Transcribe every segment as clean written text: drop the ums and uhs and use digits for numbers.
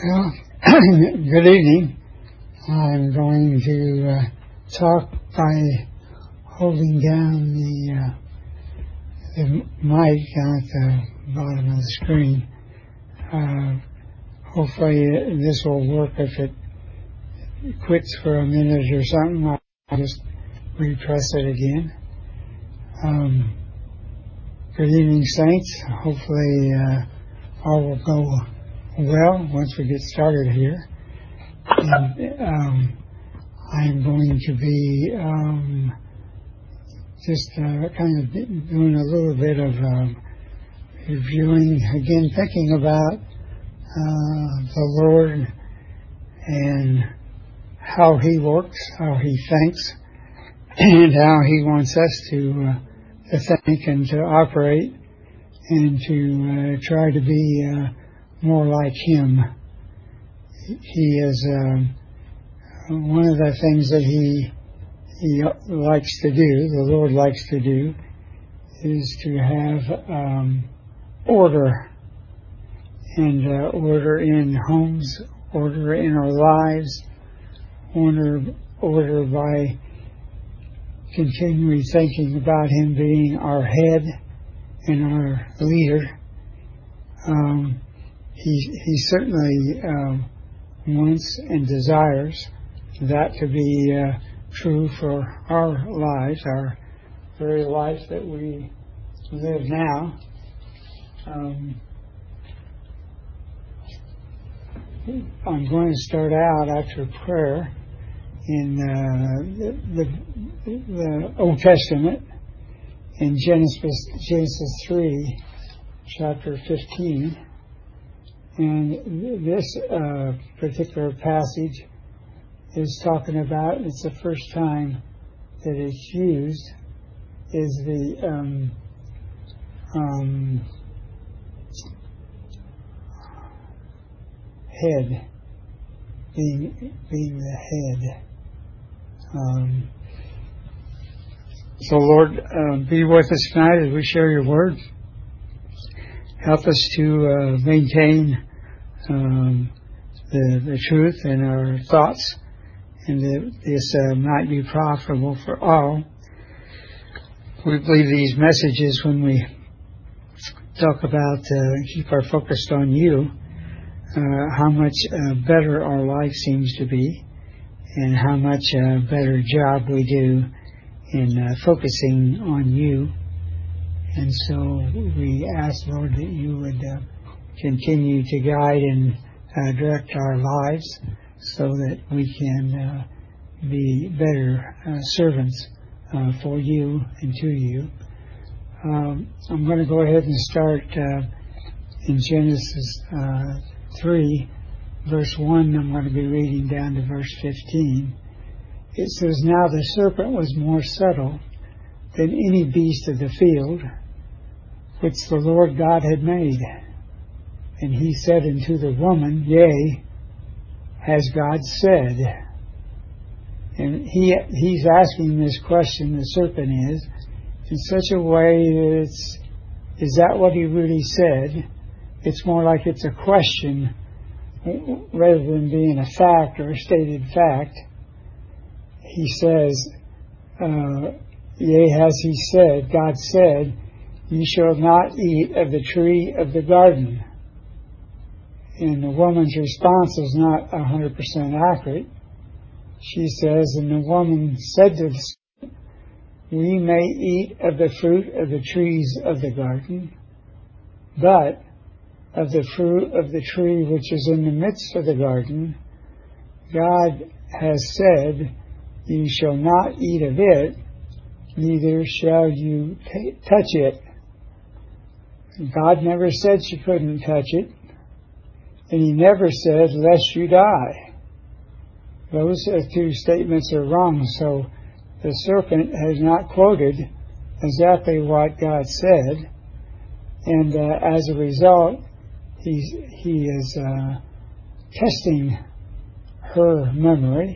Well, good evening. I'm going to talk by holding down the mic at the bottom of the screen. Hopefully this will work. If it quits for a minute or something, I'll just repress it again. Good evening, Saints. Hopefully all will go well once we get started here. And I'm going to be just kind of doing a little bit of reviewing, again, thinking about the Lord and how He works, how He thinks, and how He wants us to think and to operate and to try to be more like Him. He is one of the things that He likes to do, the Lord likes to do, is to have order, and order in homes, order in our lives, order by continually thinking about Him being our head and our leader. He certainly wants and desires that to be true for our lives, our very life that we live now. I'm going to start out after prayer in the Old Testament in Genesis 3, chapter 15. And this particular passage is talking about, it's the first time that it's used, is the head, being the head. So Lord, be with us tonight as we share your word. Help us to maintain the truth in our thoughts, and that this might be profitable for all. We believe these messages, when we talk about keep our focus on you, how much better our life seems to be, and how much better job we do in focusing on you. And so we ask, Lord, that you would continue to guide and direct our lives so that we can be better servants for you and to you. I'm going to go ahead and start in Genesis 3, verse 1. I'm going to be reading down to verse 15. It says, "Now the serpent was more subtle than any beast of the field which the Lord God had made. And he said unto the woman, Yea, has God said?" And he's asking this question, the serpent is, in such a way that is that what he really said? It's more like it's a question rather than being a fact or a stated fact. He says, Yea, has he said, God said, "You shall not eat of the tree of the garden." And the woman's response is not 100% accurate. She says, "And the woman said to the serpent, We may eat of the fruit of the trees of the garden, but of the fruit of the tree which is in the midst of the garden, God has said, You shall not eat of it, neither shall you touch it." God never said she couldn't touch it, and He never said, "Lest you die." Those two statements are wrong, so the serpent has not quoted exactly what God said, and as a result, he is testing her memory,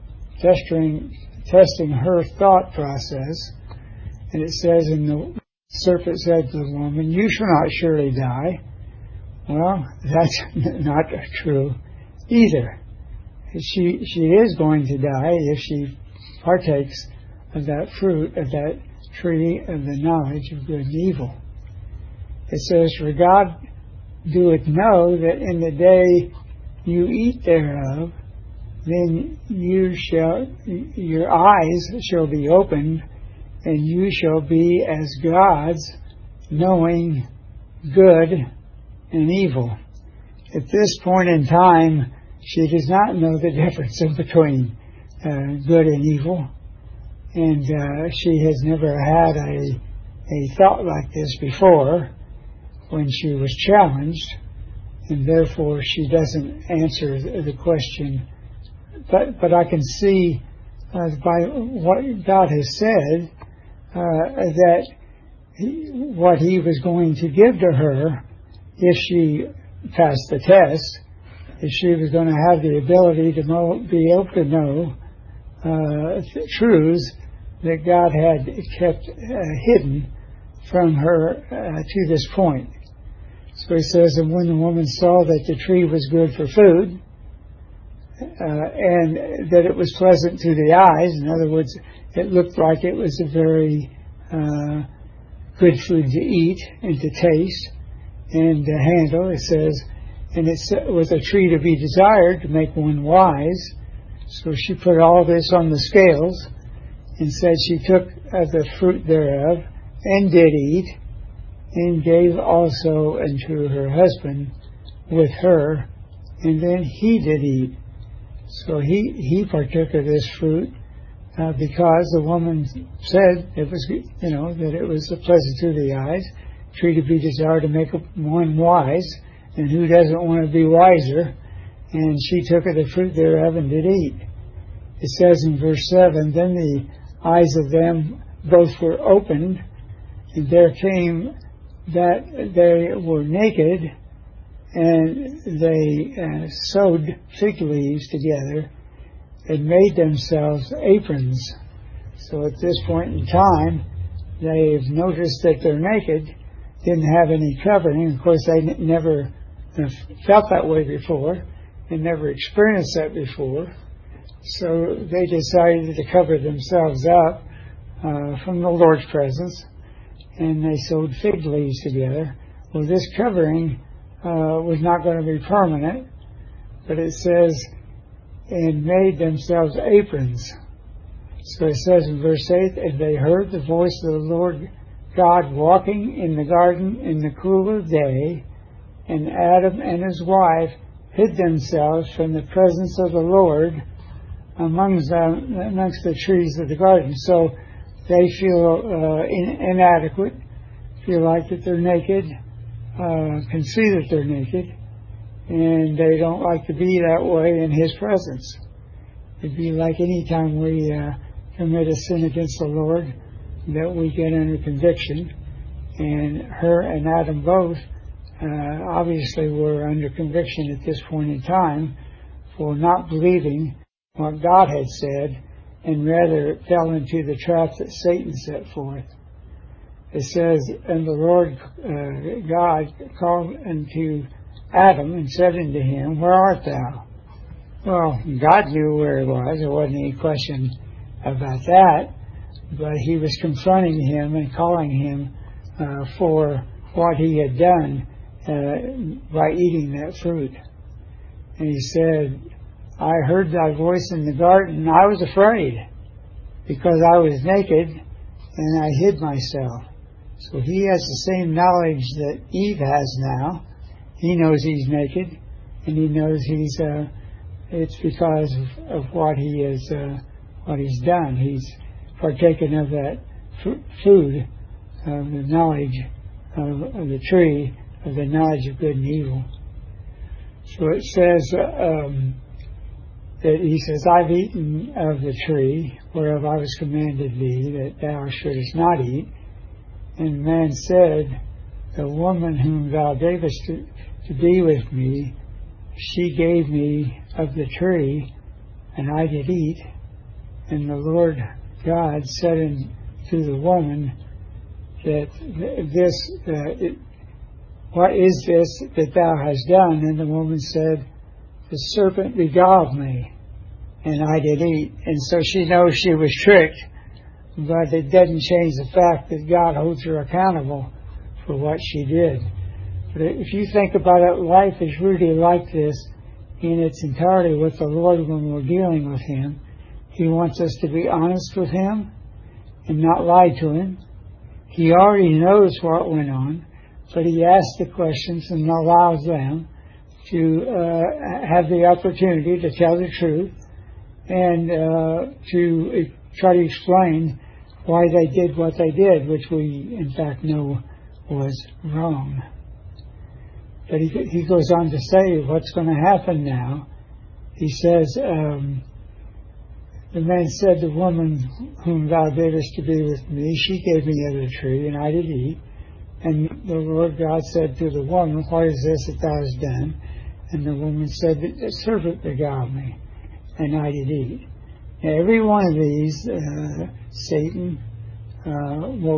testing her thought process. And it says, "And the serpent said to the woman, You shall not surely die." Well, that's not true. either. She is going to die if she partakes of that fruit, of that tree of the knowledge of good and evil. It says, for God doeth know that in the day you eat thereof, then your eyes shall be opened, and you shall be as gods, knowing good and evil. At this point in time, she does not know the difference in between good and evil, and she has never had a thought like this before when she was challenged, and therefore she doesn't answer the question. But I can see by what God has said that what He was going to give to her if she passed the test, if she was going to have the ability to be able to know truths that God had kept hidden from her to this point. So He says, and when the woman saw that the tree was good for food, and that it was pleasant to the eyes, in other words, it looked like it was a very good food to eat and to taste and to handle, it says, and it was a tree to be desired to make one wise. So she put all this on the scales and said she took of the fruit thereof and did eat, and gave also unto her husband with her, and then he did eat. So he partook of this fruit because the woman said it was, that it was pleasant to the eyes, tree to be desired to make one wise, and who doesn't want to be wiser? And she took of the fruit thereof and did eat. It says in verse 7, then the eyes of them both were opened, and there came that they were naked, and they sewed fig leaves together and made themselves aprons. So at this point in time, they've noticed that they're naked, didn't have any covering. Of course, they never felt that way before and never experienced that before. So they decided to cover themselves up from the Lord's presence, and they sewed fig leaves together. Well, this covering was not going to be permanent, but it says, and made themselves aprons. So it says in verse 8, and they heard the voice of the Lord God walking in the garden in the cool of day, and Adam and his wife hid themselves from the presence of the Lord amongst the trees of the garden. So they feel inadequate, feel like that they're naked, can see that they're naked, and they don't like to be that way in His presence. It'd be like any time we commit a sin against the Lord, that we get under conviction, and her and Adam both obviously were under conviction at this point in time for not believing what God had said, and rather fell into the trap that Satan set forth. It says, and the Lord God called unto Adam and said unto him, where art thou? Well, God knew where he was. There wasn't any question about that. But he was confronting him and calling him for what he had done by eating that fruit. And he said, I heard thy voice in the garden, and I was afraid, because I was naked, and I hid myself. So he has the same knowledge that Eve has now. He knows he's naked, and he knows it's because of what he's done. He's partaken of that food, of the knowledge of the tree, of the knowledge of good and evil. So it says that he says, I've eaten of the tree whereof I was commanded thee that thou shouldest not eat. And man said, the woman whom thou gavest to be with me, she gave me of the tree, and I did eat. And the Lord God said unto the woman, that what is this that thou hast done? And the woman said, the serpent beguiled me, and I did eat. And so she knows she was tricked, but it doesn't change the fact that God holds her accountable for what she did. But if you think about it, life is really like this in its entirety with the Lord when we're dealing with Him. He wants us to be honest with Him and not lie to Him. He already knows what went on, but He asks the questions and allows them to have the opportunity to tell the truth and to try to explain why they did what they did, which we in fact know was wrong. But he goes on to say what's going to happen now. He says, the man said, the woman whom thou didst to be with me, she gave me of the tree, and I did eat. And the Lord God said to the woman, what is this that thou hast done? And the woman said, the serpent beguiled me, and I did eat. Now, every one of these, Satan will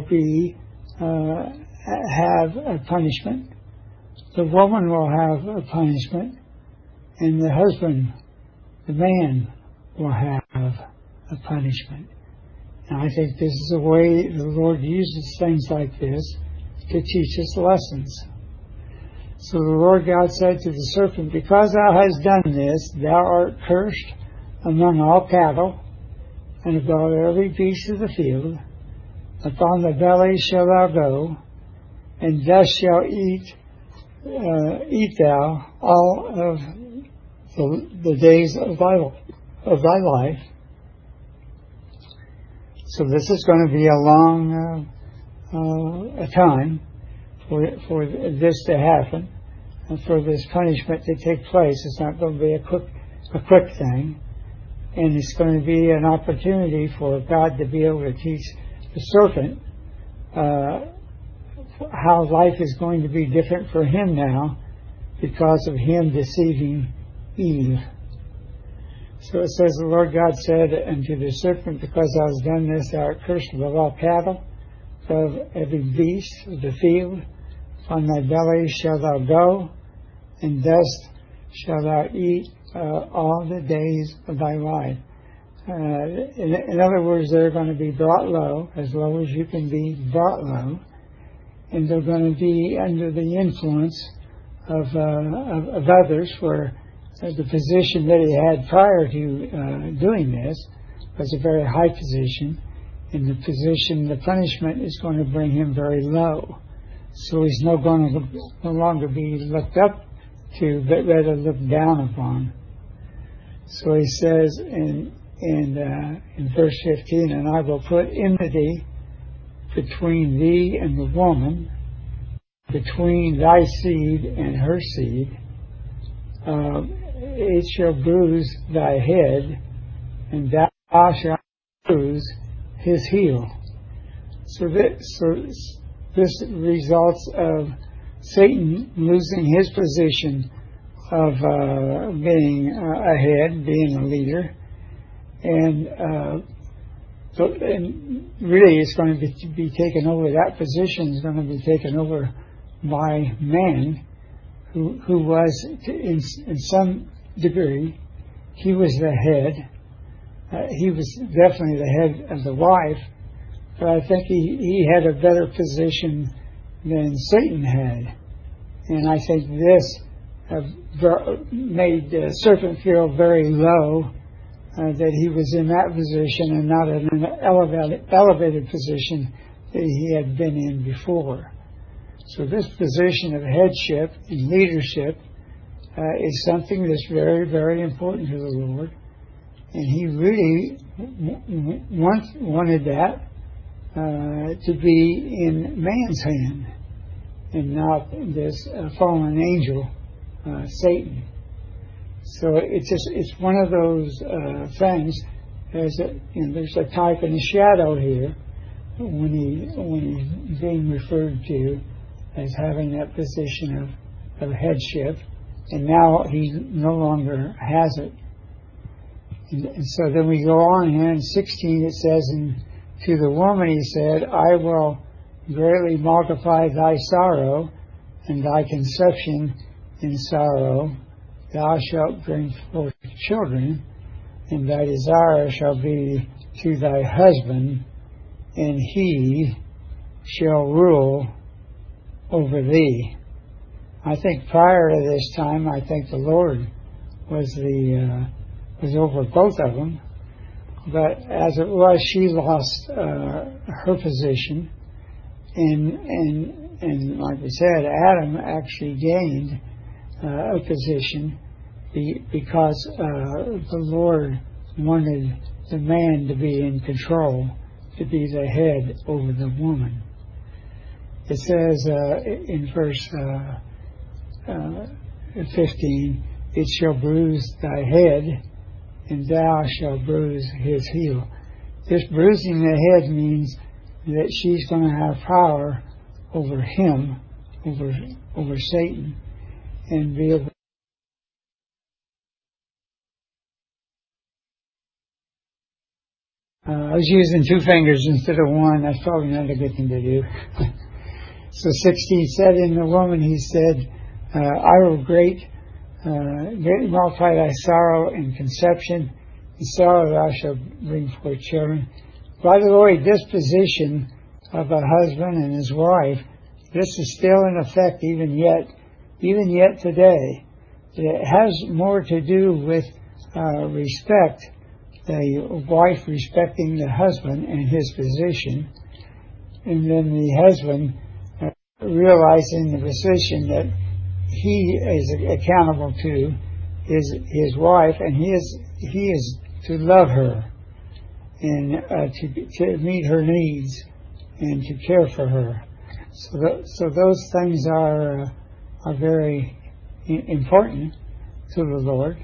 have a punishment. The woman will have a punishment, and the husband, the man, will have a punishment. And I think this is the way the Lord uses things like this to teach us lessons. So the Lord God said to the serpent, because thou hast done this, thou art cursed among all cattle, and above every beast of the field. Upon the belly shalt thou go, and dust shalt eat thou all of the days of thy life. So this is going to be a long time for this to happen, and for this punishment to take place. It's not going to be a quick thing, and it's going to be an opportunity for God to be able to teach the serpent how life is going to be different for him now because of him deceiving Eve. So it says, the Lord God said unto the serpent, because thou hast done this, thou art cursed above all cattle, of every beast of the field. On thy belly shalt thou go, and dust shalt thou eat all the days of thy life. In other words, they're going to be brought low as you can be brought low, and they're going to be under the influence of others, where the position that he had prior to doing this was a very high position, and the punishment is going to bring him very low. So he's no longer be looked up to, but rather looked down upon. So he says in verse 15, and I will put enmity between thee and the woman, between thy seed and her seed. It shall bruise thy head, and thou shalt bruise his heel. So this results of Satan losing his position of being ahead, being a leader, and really it's going to be taken over. That position is going to be taken over by man, who was, in some degree, he was the head. He was definitely the head of the wife, but I think he had a better position than Satan had. And I think this made the serpent feel very low, that he was in that position and not in an elevated position that he had been in before. So this position of headship and leadership is something that's very, very important to the Lord. And he really wanted that to be in man's hand and not this fallen angel, Satan. So it's one of those things. There's a type and a shadow here when he's being referred to as having that position of headship, and now he no longer has it. And so then we go on here in 16, it says, and to the woman he said, I will greatly multiply thy sorrow, and thy conception in sorrow thou shalt bring forth children, and thy desire shall be to thy husband, and he shall rule over thee. I think prior to this time, I think the Lord was over both of them. But as it was, she lost her position, and like we said, Adam actually gained a position because the Lord wanted the man to be in control, to be the head over the woman. It says in verse 15, it shall bruise thy head, and thou shalt bruise his heel. This bruising the head means that she's going to have power over him, over Satan, and be able. I was using 2 fingers instead of 1. That's probably not a good thing to do. So 16 said in the woman, he said, I will greatly multiply thy sorrow in conception, and sorrow thou shalt bring forth children. By the way, disposition of a husband and his wife, this is still in effect even yet today. It has more to do with respect, the wife respecting the husband and his position, and then the husband realizing the position that he is accountable to his wife, and he is to love her and to meet her needs and to care for her. So those things are very important to the Lord.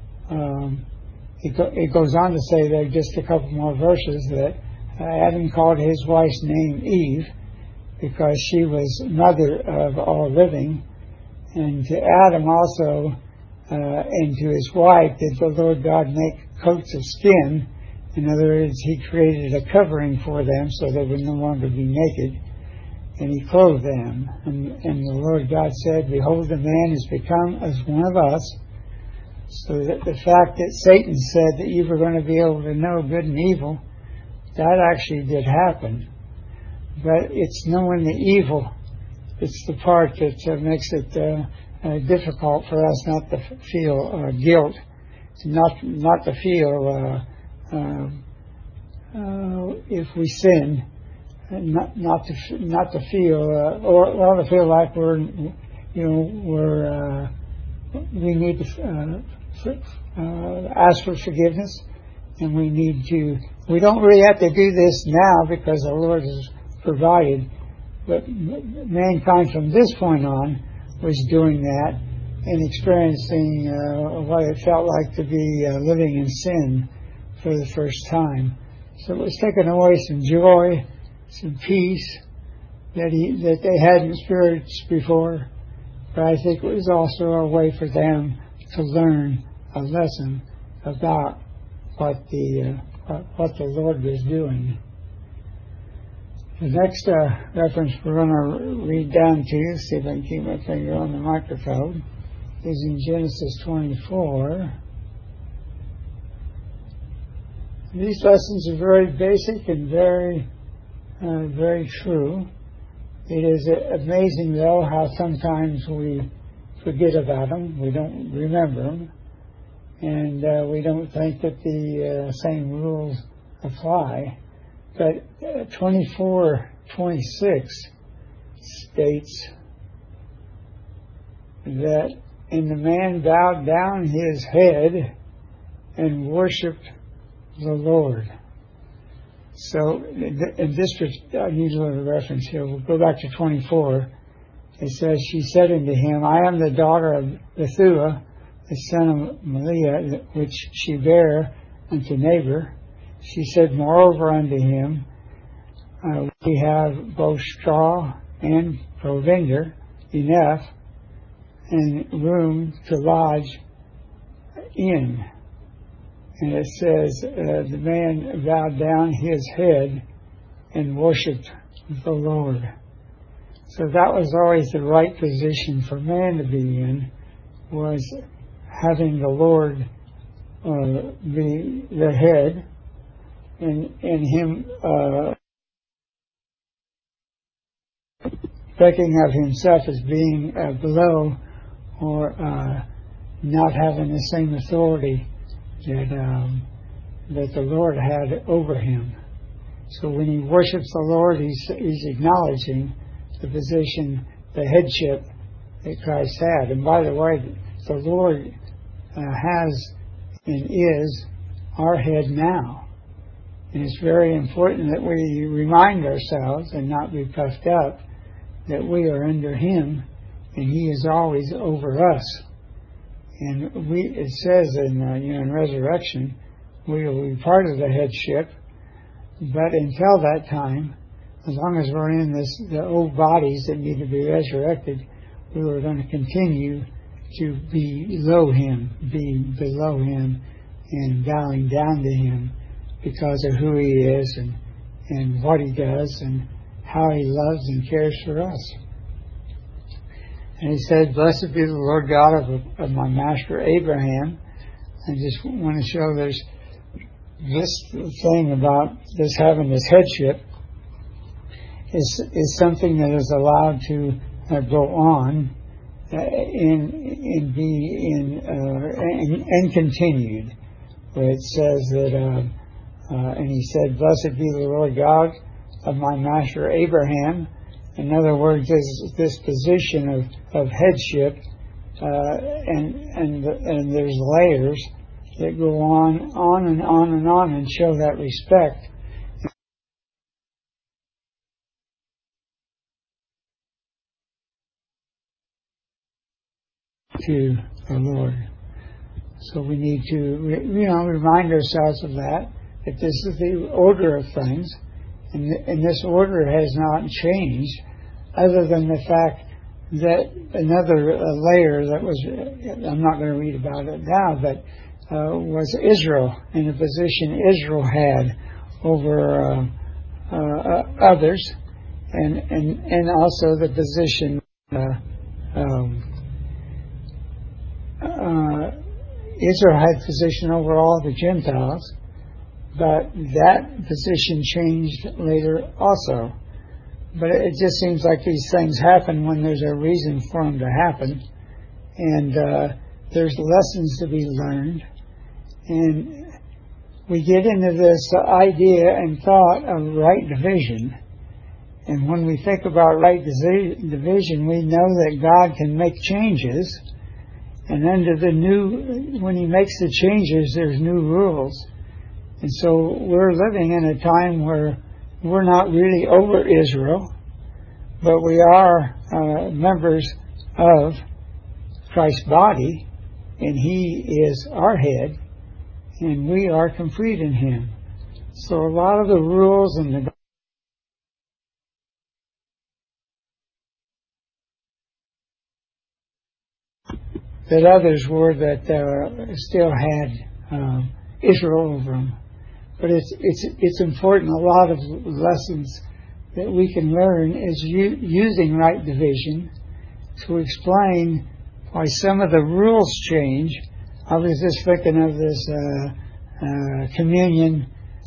It goes on to say there, just a couple more verses, that Adam called his wife's name Eve because she was mother of all living. And to Adam also, and to his wife, did the Lord God make coats of skin. In other words, he created a covering for them so they would no longer be naked. And he clothed them. And the Lord God said, behold, the man has become as one of us. So that the fact that Satan said that you were going to be able to know good and evil, that actually did happen. But it's knowing the evil. It's the part that makes it difficult for us not to feel guilt, not to feel if we sin, not to feel or to feel like we need to ask for forgiveness, and we don't really have to do this now because the Lord has provided. But mankind from this point on was doing that and experiencing what it felt like to be living in sin for the first time. So it was taking away some joy, some peace that they hadn't experienced before. But I think it was also a way for them to learn a lesson about what the Lord was doing. The next reference we're going to read down to, see if I can keep my finger on the microphone, is in Genesis 24. These lessons are very basic and very true. It is amazing, though, how sometimes we forget about them. We don't remember them. And we don't think that the same rules apply. But 24:26 states that, and the man bowed down his head and worshipped the Lord. So, and this I need a little reference here. We'll go back to 24. It says, she said unto him, I am the daughter of Bethuel, the son of Meliah, which she bare unto Nabor. She said, moreover unto him, we have both straw and provender enough, and room to lodge in. And it says, the man bowed down his head and worshipped the Lord. So that was always the right position for man to be in, was having the Lord be the head, and Him thinking of Himself as being below, or not having the same authority that the Lord had over Him. So when he worships the Lord, he's acknowledging the position, the headship that Christ had. And by the way, the Lord has and is our head now. And it's very important that we remind ourselves and not be puffed up that we are under Him and He is always over us. And it says in resurrection, we will be part of the headship. But until that time, as long as we're in the old bodies that need to be resurrected, we were going to continue to be below Him and bowing down to Him because of who He is and what He does and how He loves and cares for us. And He said, "Blessed be the Lord God of my master Abraham." I just want to show there's this thing about this having this headship is something that is allowed to go on and continued. Where it says that, and He said, "Blessed be the Lord God of my master Abraham." In other words, this position of headship, and there's layers that go on and on and on and show that respect. To the Lord. So we need to, remind ourselves of that this is the order of things, and this order has not changed, other than the fact that another layer that was, I'm not going to read about it now, but was Israel, and the position Israel had over others, and also the position Israel had position over all the Gentiles, but that position changed later also. But it just seems like these things happen when there's a reason for them to happen, and there's lessons to be learned. And we get into this idea and thought of right division. And when we think about right division, we know that God can make changes. And under when He makes the changes, there's new rules. And so we're living in a time where we're not really over Israel, but we are members of Christ's body, and He is our head, and we are complete in Him. So a lot of the rules and that others were that still had Israel over them. But it's important. A lot of lessons that we can learn is using right division to explain why some of the rules change. I was just thinking of this communion.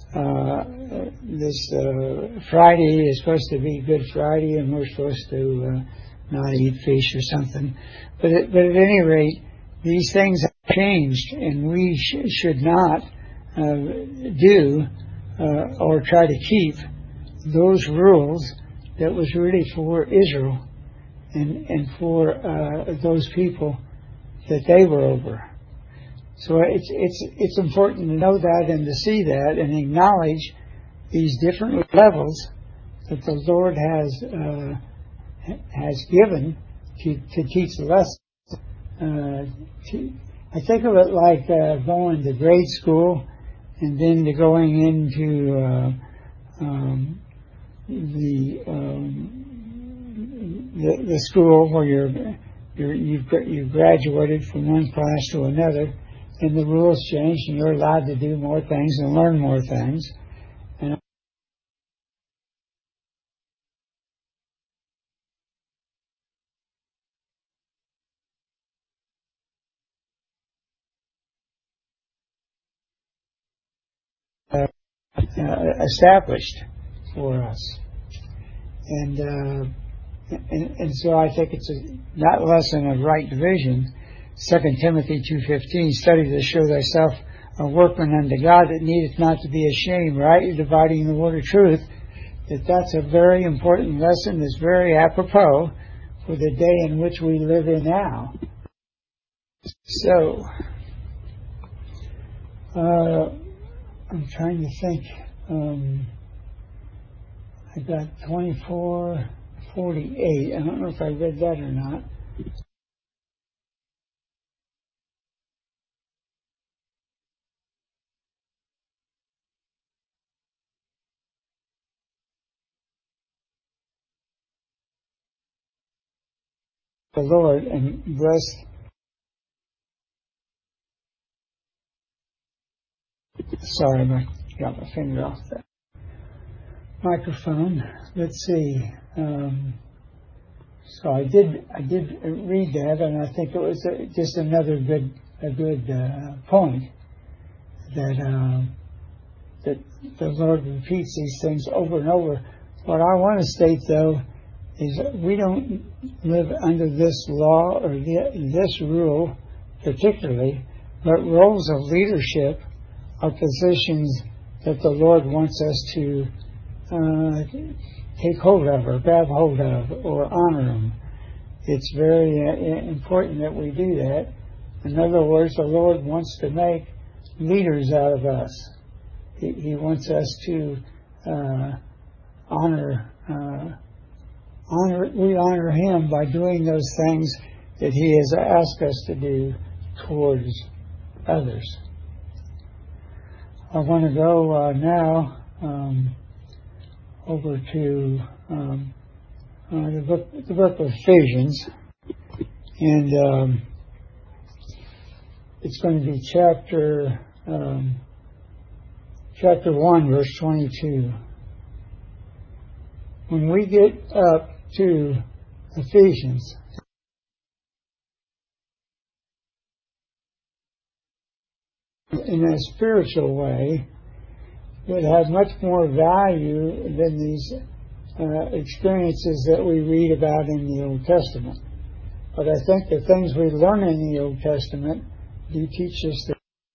This Friday is supposed to be Good Friday, and we're supposed to not eat fish or something. But at any rate, these things have changed, and we should not do or try to keep those rules that was really for Israel and for those people that they were over. So it's important to know that and to see that and acknowledge these different levels that the Lord has given to teach lessons. I think of it like going to grade school and then to going into the school where you've graduated from one class to another, and the rules change, and you're allowed to do more things and learn more things. And established for us. And so I think it's that lesson of right division. 2 Timothy 2:15, study to show thyself a workman unto God that needeth not to be ashamed, rightly dividing the word of truth. That's a very important lesson that's very apropos for the day in which we live in now. So, I'm trying to think. I got 24:48. I don't know if I read that or not. The Lord and bless. Sorry, I got my finger off that microphone. Let's see. So I did read that, and I think it was just another good point that the Lord repeats these things over and over. What I want to state, though, is that we don't live under this law or this rule particularly, but roles of leadership are positions that the Lord wants us to take hold of or grab hold of or honor them. It's very important that we do that. In other words, the Lord wants to make leaders out of us. He wants us to we honor Him by doing those things that He has asked us to do towards others. I want to go now over to the book of Ephesians, and it's going to be chapter 1, verse 22. When we get up to Ephesians, in a spiritual way, it has much more value than these experiences that we read about in the Old Testament. But I think the things we learn in the Old Testament do teach us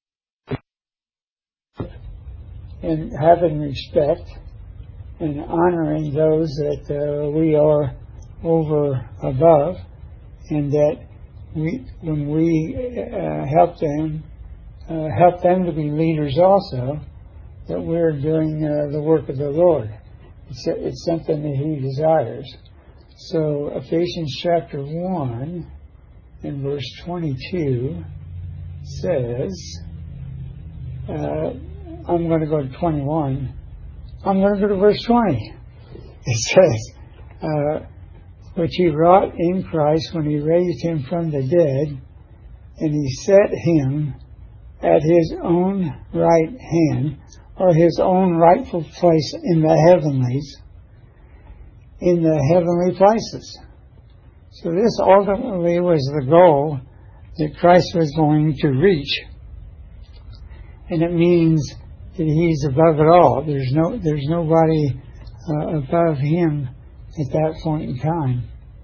that in having respect and honoring those that we are over above, and that when we help them to be leaders also, that we're doing the work of the Lord. It's something that He desires. So Ephesians chapter 1 and verse 22 says, I'm going to go to 21. I'm going to go to verse 20. It says, which He wrought in Christ when He raised Him from the dead, and He set Him at His own right hand, or His own rightful place in the heavenly places. So this ultimately was the goal that Christ was going to reach. And it means that He's above it all. There's nobody above Him at that point in time.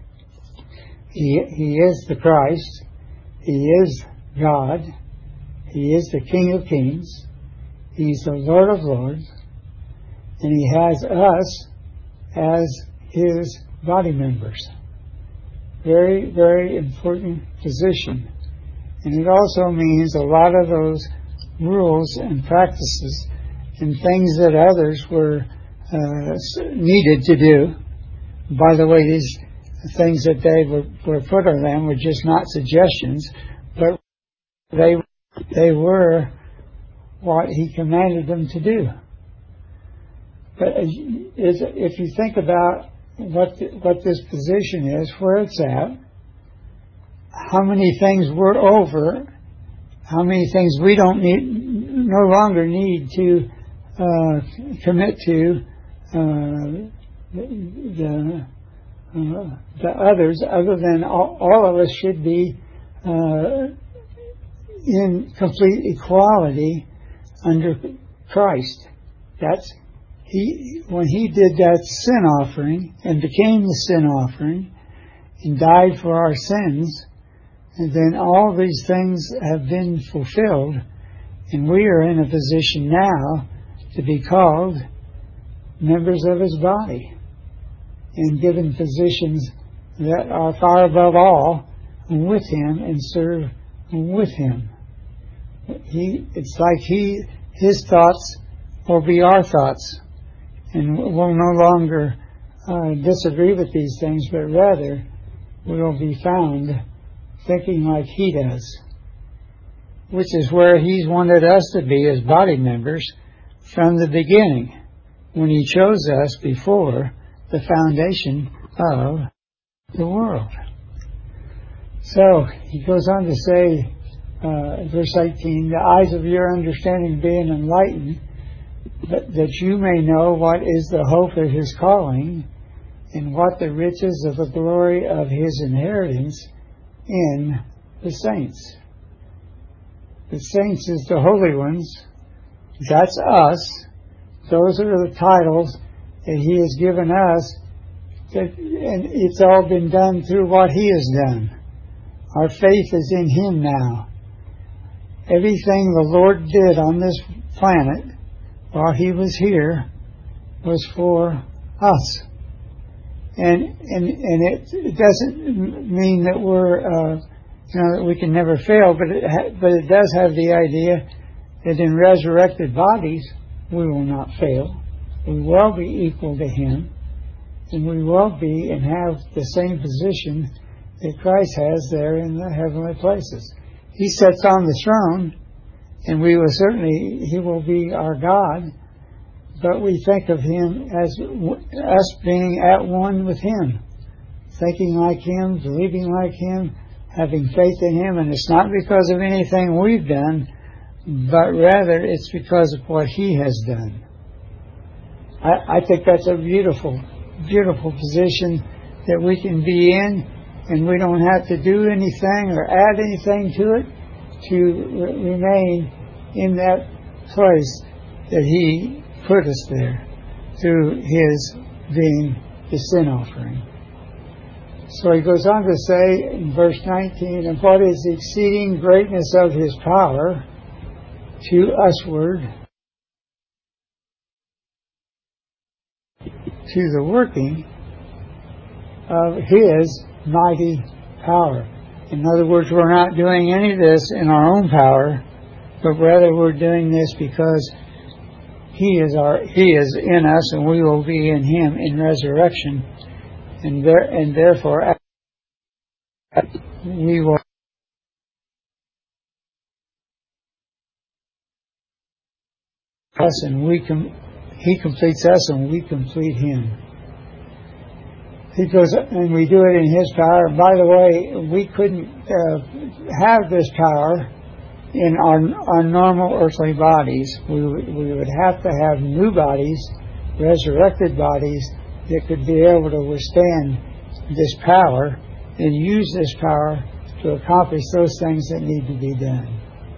He is the Christ. He is God. He is the King of Kings. He's the Lord of Lords. And He has us as His body members. Very, very important position. And it also means a lot of those rules and practices and things that others were needed to do. By the way, these things that they were put on them were just not suggestions, but they were what He commanded them to do. But if you think about what this position is, where it's at, how many things we're over, how many things we no longer need to commit to the others, other than all of us should be in complete equality under Christ. When he did that sin offering and became the sin offering and died for our sins, and then all these things have been fulfilled, and we are in a position now to be called members of his body and given positions that are far above all with him and serve with him. It's like his thoughts will be our thoughts, and we'll no longer disagree with these things, but rather we will be found thinking like he does, which is where he's wanted us to be as body members from the beginning, when he chose us before the foundation of the world. So he goes on to say, verse 18, the eyes of your understanding being enlightened, that you may know what is the hope of his calling, and what the riches of the glory of his inheritance in the saints. The saints is the holy ones. That's us. Those are the titles that he has given us, and it's all been done through what he has done. Our faith is in him now. Everything the Lord did on this planet while he was here was for us. And it doesn't mean that we're that we can never fail, but it does have the idea that in resurrected bodies we will not fail. We will be equal to him, and we will be and have the same position that Christ has there in the heavenly places. He sits on the throne, and he will be our God, but we think of him as us being at one with him, thinking like him, believing like him, having faith in him, and it's not because of anything we've done, but rather it's because of what he has done. I think that's a beautiful, beautiful position that we can be in, and we don't have to do anything or add anything to it to remain in that place that he put us there through his being the sin offering. So he goes on to say in verse 19, and what is the exceeding greatness of his power to usward, to the working of his mighty power. In other words, we're not doing any of this in our own power, but rather we're doing this because he is in us, and we will be in him in resurrection, and therefore we will us, and he completes us, and we complete him. He goes, and we do it in his power. And by the way, we couldn't have this power in our normal earthly bodies. We would have to have new bodies, resurrected bodies, that could be able to withstand this power and use this power to accomplish those things that need to be done.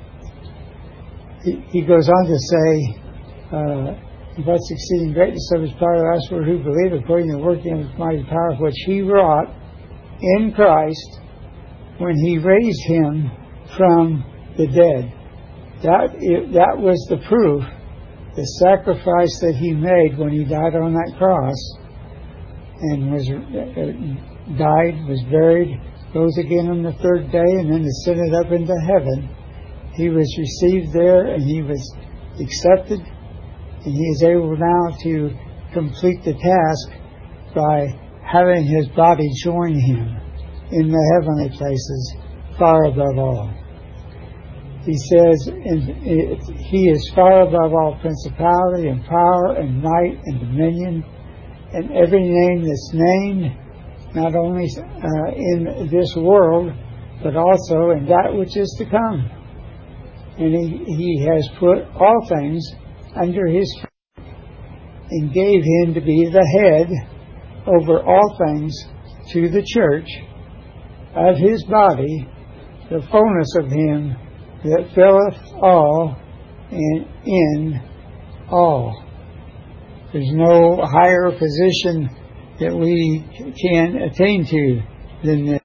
He goes on to say, what's exceeding greatness of his power to us who believe, according to the working of his mighty power, which he wrought in Christ when he raised him from the dead. That was the proof, the sacrifice that he made when he died on that cross, and died, was buried, rose again on the third day, and then ascended up into heaven. He was received there, and he was accepted, and he is able now to complete the task by having his body join him in the heavenly places, far above all. He says, he is far above all principality and power and might and dominion, and every name that's named, not only in this world, but also in that which is to come. And he has put all things under his feet, and gave him to be the head over all things to the church of his body, the fullness of him that filleth all in all. There's no higher position that we can attain to than this.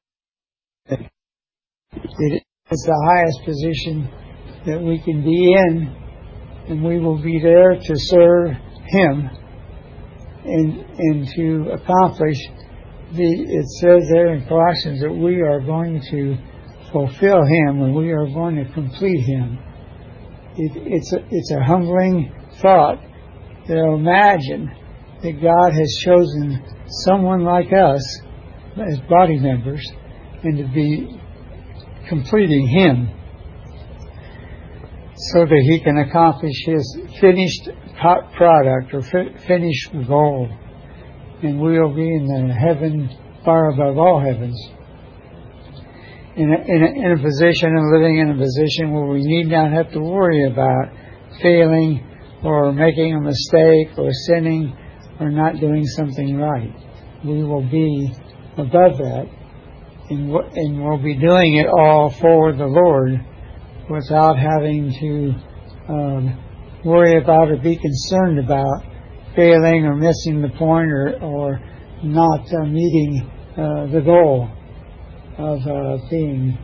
It is the highest position that we can be in, and we will be there to serve Him and to accomplish it says there in Colossians that we are going to fulfill Him and we are going to complete Him. It's a humbling thought to imagine that God has chosen someone like us as body members and to be completing Him so that He can accomplish His finished product or finished goal. And we'll be in the heaven far above all heavens. In a position and living in a position where we need not have to worry about failing or making a mistake or sinning or not doing something right. We will be above that and we'll be doing it all for the Lord without having to worry about or be concerned about failing or missing the point or not meeting the goal of being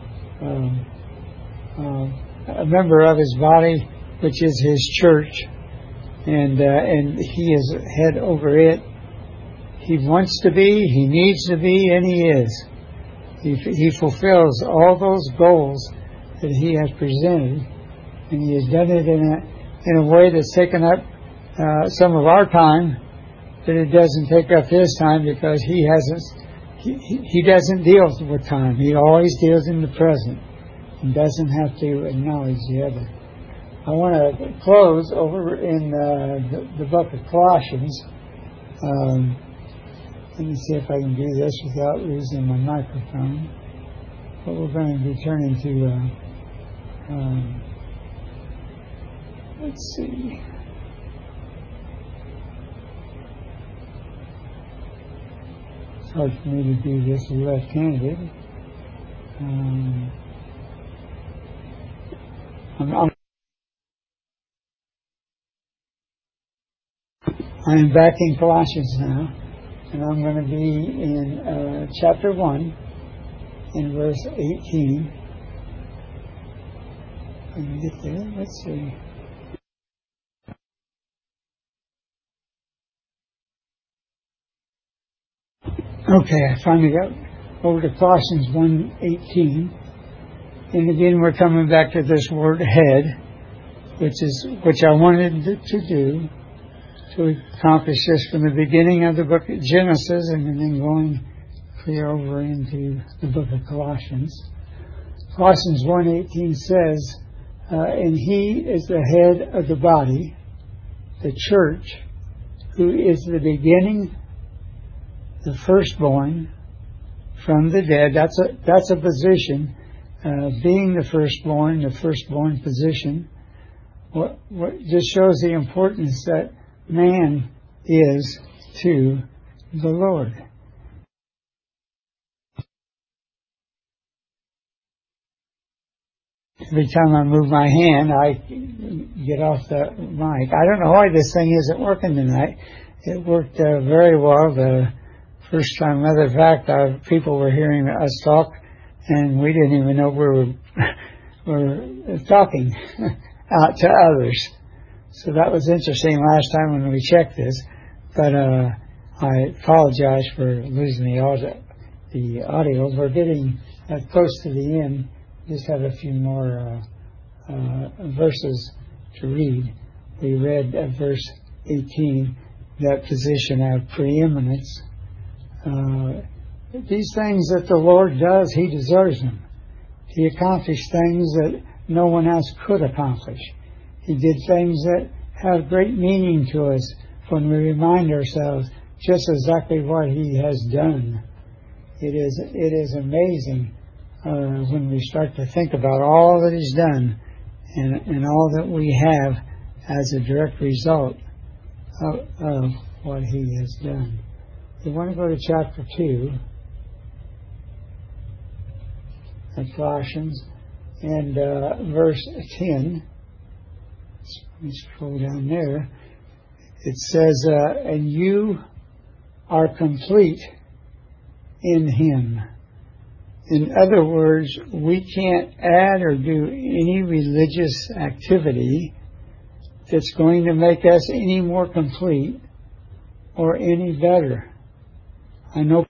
a member of His body, which is His church, and He is head over it. He wants to be, He needs to be, and He is. He fulfills all those goals that He has presented, and He has done it in a way that's taken up some of our time, but it doesn't take up His time because He doesn't deal with time. He always deals in the present and doesn't have to acknowledge the other. I want to close over in the book of Colossians. Let me see if I can do this without losing my microphone. But we're going to be turning to, let's see. It's hard for me to do this left-handed. I am back in Colossians now, and I'm going to be in chapter 1, in verse 18. Can we get there? Let's see. Okay, I finally got over to Colossians 1:18. And again, we're coming back to this word head, which I wanted to do, to accomplish this from the beginning of the book of Genesis and then going clear over into the book of Colossians. Colossians 1:18 says, and He is the head of the body, the church, who is the beginning, the firstborn from the dead. That's a position, being the firstborn position. What just shows the importance that man is to the Lord. Every time I move my hand, I get off the mic. I don't know why this thing isn't working tonight. It worked very well the first time. Matter of fact, people were hearing us talk, and we didn't even know we were talking out to others. So that was interesting last time when we checked this. But I apologize for losing the audio. We're getting close to the end. Just have a few more verses to read. We read verse 18, that position of preeminence. These things that the Lord does, He deserves them. He accomplished things that no one else could accomplish. He did things that have great meaning to us when we remind ourselves just exactly what He has done. It is amazing when we start to think about all that He's done and all that we have as a direct result of what He has done. We want to go to chapter 2 of Colossians and verse 10. Let me scroll down there. it says, and you are complete in Him. In other words, we can't add or do any religious activity that's going to make us any more complete or any better. I know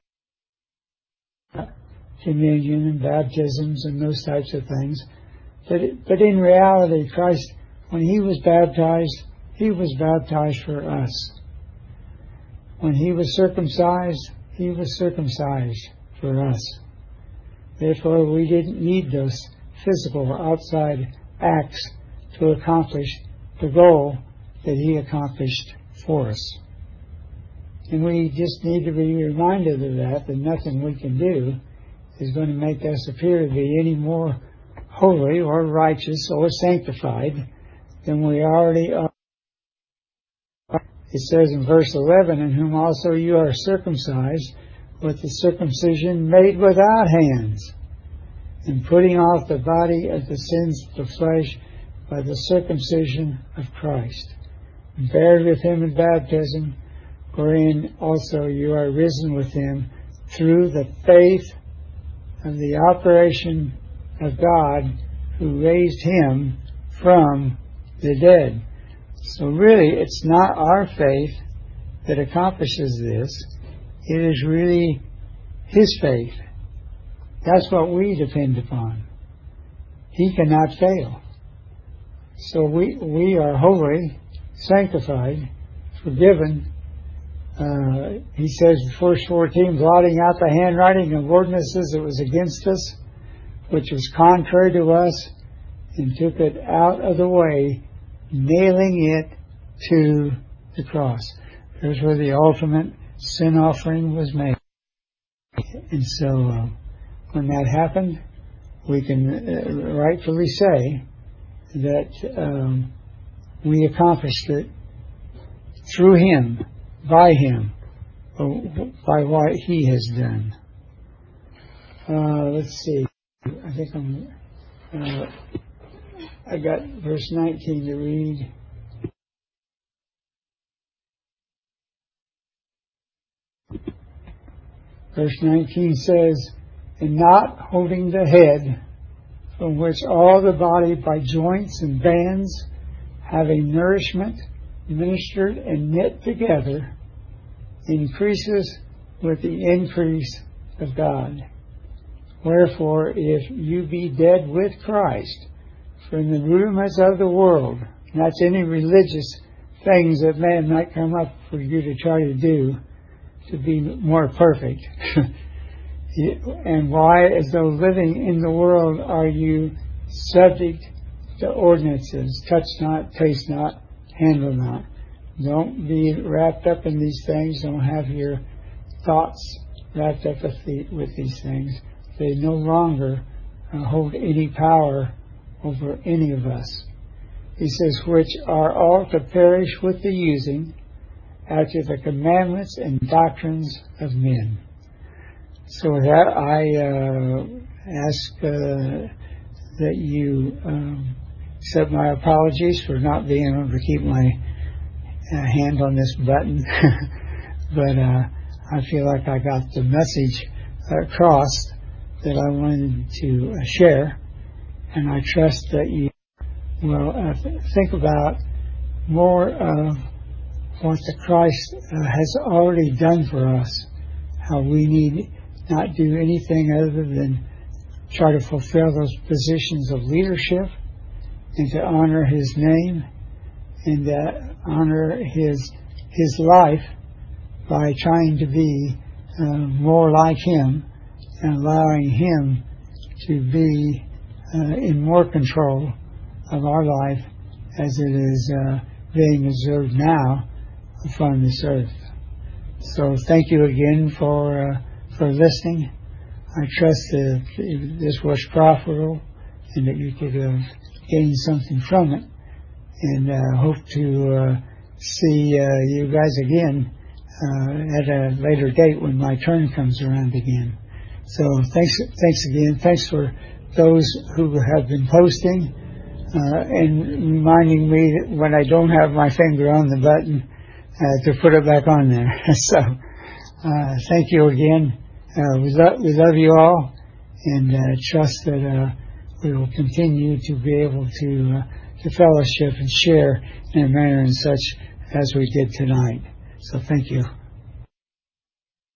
communion and baptisms and those types of things, but in reality, Christ, when He was baptized for us. When He was circumcised for us. Therefore, we didn't need those physical outside acts to accomplish the goal that He accomplished for us. And we just need to be reminded of that nothing we can do is going to make us appear to be any more holy or righteous or sanctified than we already are. It says in verse 11, in whom also you are circumcised with the circumcision made without hands, and putting off the body of the sins of the flesh by the circumcision of Christ, and buried with Him in baptism, wherein also you are risen with Him through the faith of the operation of God who raised Him from the dead. So really, it's not our faith that accomplishes this. It is really His faith. That's what we depend upon. He cannot fail. So we are holy, sanctified, forgiven. He says in verse 14, blotting out the handwriting of ordinances that was against us, which was contrary to us, and took it out of the way, nailing it to the cross. There's where the ultimate sin offering was made. And so when that happened, we can rightfully say that we accomplished it through Him, by Him, by what He has done. Let's see. I think I got verse 19 to read. Verse 19 says, and not holding the head, from which all the body by joints and bands, having nourishment, ministered and knit together, increases with the increase of God. Wherefore, if you be dead with Christ from the rudiments of the world, and that's any religious things that man might come up for you to try to do to be more perfect. And why, as though living in the world, are you subject to ordinances? Touch not, taste not, handle not. Don't be wrapped up in these things. Don't have your thoughts wrapped up with these things. They no longer hold any power over any of us. He says, which are all to perish with the using after the commandments and doctrines of men. So with that, I ask that you accept my apologies for not being able to keep my hand on this button. But I feel like I got the message across that I wanted to share. And I trust that you will think about more of what the Christ has already done for us, how we need not do anything other than try to fulfill those positions of leadership and to honor His name and to honor His life by trying to be more like Him and allowing Him to be in more control of our life as it is being observed now upon this earth. So thank you again for listening. I trust that this was profitable and that you could gain something from it, and hope to see you guys again at a later date when my turn comes around again. So thanks again. Thanks for those who have been posting and reminding me that when I don't have my finger on the button to put it back on there. So thank you again. We love you all, and trust that we will continue to be able to fellowship and share in a manner and such as we did tonight. So thank you.